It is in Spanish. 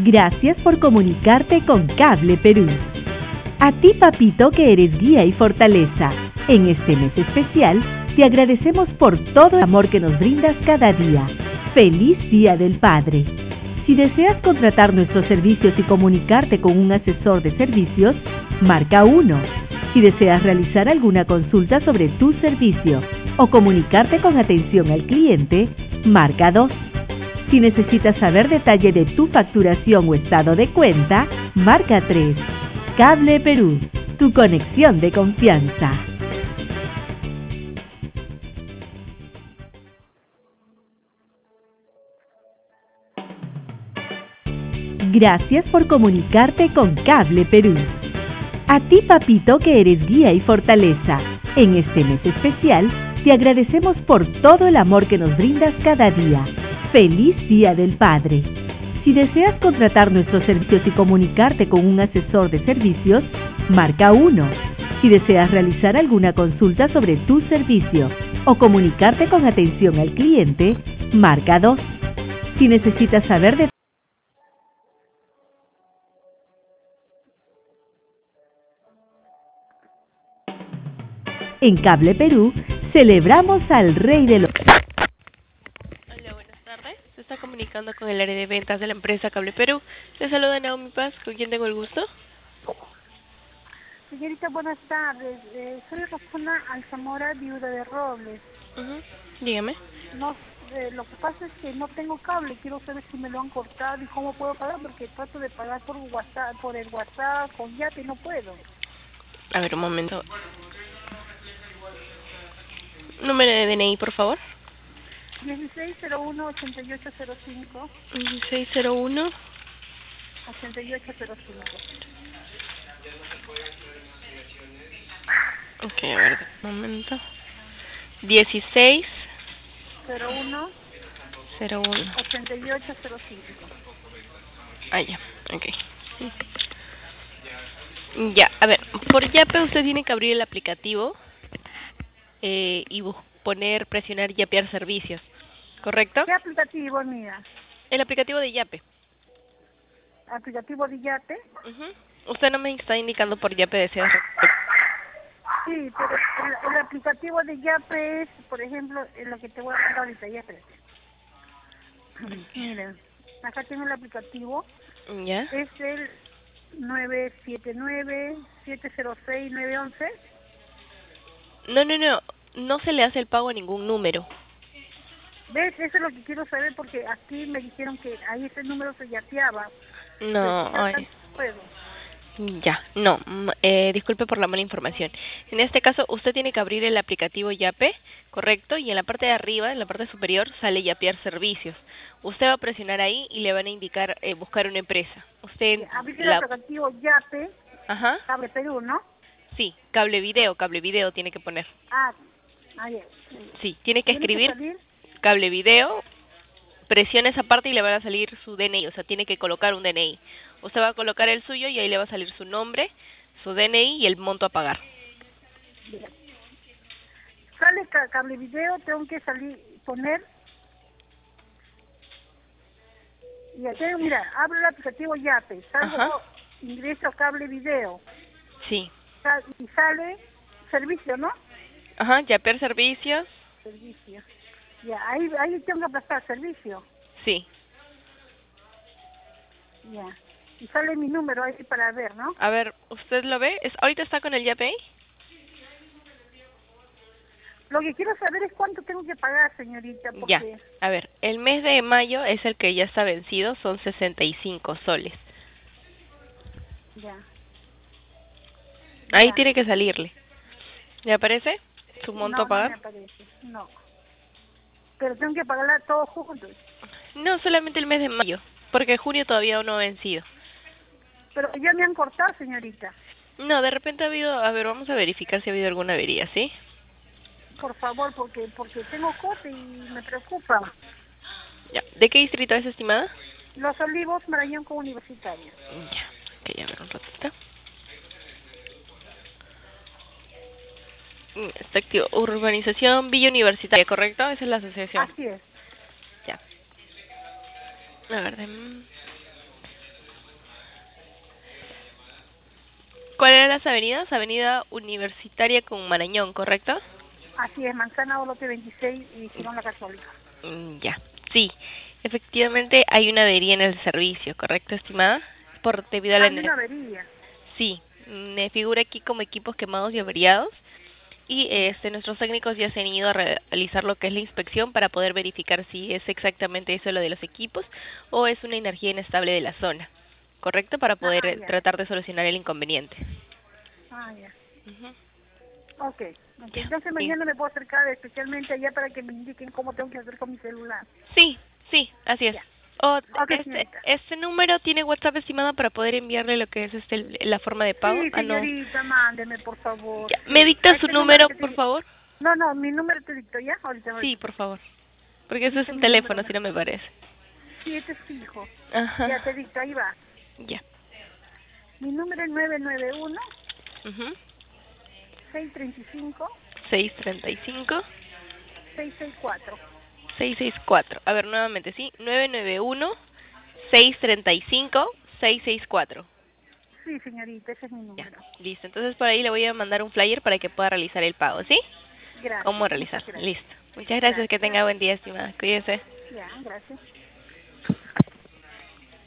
Gracias por comunicarte con Cable Perú. A ti, papito, que eres guía y fortaleza, en este mes especial, te agradecemos por todo el amor que nos brindas cada día. ¡Feliz Día del Padre! Si deseas contratar nuestros servicios y comunicarte con un asesor de servicios, marca 1. Si deseas realizar alguna consulta sobre tu servicio o comunicarte con atención al cliente, marca 2. Si necesitas saber detalle de tu facturación o estado de cuenta, marca 3. Cable Perú, tu conexión de confianza. Gracias por comunicarte con Cable Perú. A ti, papito, que eres guía y fortaleza, en este mes especial, te agradecemos por todo el amor que nos brindas cada día. ¡Feliz Día del Padre! Si deseas contratar nuestros servicios y comunicarte con un asesor de servicios, marca 1. Si deseas realizar alguna consulta sobre tu servicio o comunicarte con atención al cliente, marca 2. Si necesitas saber de En Cable Perú, celebramos al Rey de los... Hola, buenas tardes. Se está comunicando con el área de ventas de la empresa Cable Perú. Le saluda Naomi Paz, ¿con quién tengo el gusto? Señorita, buenas tardes. Soy Rosana Alzamora, viuda de Robles. Dígame. No, lo que pasa es que no tengo cable. Quiero saber si me lo han cortado y cómo puedo pagar, porque trato de pagar por WhatsApp, por el WhatsApp, con Yape, no puedo. A ver, un momento. Número de DNI, por favor. 1601-8805. 1601. 8805. Ok, a ver, un momento. 16. 01. 01. 8805. Ah, ya, ok. Ya, a ver, por Yape usted tiene que abrir el aplicativo y presionar Yapear servicios, ¿correcto? ¿Qué aplicativo, mía? El aplicativo de Yape. ¿Aplicativo de Yape? Usted no me está indicando por Yape desea. Sí, pero el aplicativo de Yape es, por ejemplo, lo que te voy a contar ahorita, ya espérate. Miren, acá tengo el aplicativo. ¿Ya? Es el 979-706-911. No se le hace el pago a ningún número. ¿Ves? Eso es lo que quiero saber, porque aquí me dijeron que ahí ese número se yapeaba. No, ay. Ya, no, disculpe por la mala información. En este caso, usted tiene que abrir el aplicativo Yape, ¿correcto? Y en la parte de arriba, en la parte superior, sale Yapear servicios. Usted va a presionar ahí y le van a indicar buscar una empresa. Usted abrir el aplicativo Yape, Ajá. Cable Perú, ¿no? Sí, cable video tiene que poner. Ya. Sí, tiene que escribir cable video, presiona esa parte y le van a salir su DNI, o sea, tiene que colocar un DNI. Usted va a colocar el suyo y ahí le va a salir su nombre, su DNI y el monto a pagar. Bien. Sale cable video, tengo que poner. Y aquí, mira, abro el aplicativo Yape, salgo, ingreso a cable video. Sí. Y sale servicio, ¿no? Ajá, Yapear servicios. Servicio. Ya, ahí tengo que prestar servicio. Sí. Ya. Y sale mi número ahí para ver, ¿no? A ver, ¿usted lo ve? ¿Ahorita está con el Yape? Lo que quiero saber es cuánto tengo que pagar, señorita, porque... Ya, a ver, el mes de mayo es el que ya está vencido, son 65 soles. Ya. Ahí tiene que salirle. ¿Le aparece su monto a pagar? No me aparece, no. Pero tengo que pagarla todos juntos. No, solamente el mes de mayo, porque junio todavía no ha vencido. Pero ya me han cortado, señorita. No, de repente ha habido... A ver, vamos a verificar si ha habido alguna avería, ¿sí? Por favor, porque tengo corte y me preocupa. Ya. ¿De qué distrito es, estimada? Los Olivos, Marañón con Universitaria. Ya, ok, a ver un ratito. Está activo. Urbanización Villa Universitaria, ¿correcto? Esa es la asociación. Así es. Ya. A ver, ¿Cuál eran las avenidas? Avenida Universitaria con Marañón, ¿correcto? Así es, Manzana Olote 26 y Girón La Católica. Ya, sí. Efectivamente hay una avería en el servicio, ¿correcto, estimada? Debido a la Hay una avería. Sí, me figura aquí como equipos quemados y averiados. Y nuestros técnicos ya se han ido a realizar lo que es la inspección para poder verificar si es exactamente eso lo de los equipos o es una energía inestable de la zona, ¿correcto? Para poder tratar de solucionar el inconveniente. Ya. Okay. Entonces mañana me puedo acercar especialmente allá para que me indiquen cómo tengo que hacer con mi celular. Sí, así es. Este número tiene WhatsApp, estimada, para poder enviarle lo que es la forma de pago. Sí, señorita, mándeme, por favor. Ya. ¿Me dicta su número, por favor? No, mi número te dicto, ¿ya? Ahorita. Sí, por favor. Porque eso es un teléfono, si no me parece. Sí, este es fijo. Ajá. Ya te dicto, ahí va. Ya. Mi número es 991 635 635 664. 664. A ver, nuevamente, ¿sí? 991 635 664. Sí, señorita, ese es mi número. Ya, listo. Entonces por ahí le voy a mandar un flyer para que pueda realizar el pago, ¿sí? Gracias. ¿Cómo realizar? Listo. Muchas gracias. Que tenga buen día, estimada. Cuídese. Ya, gracias.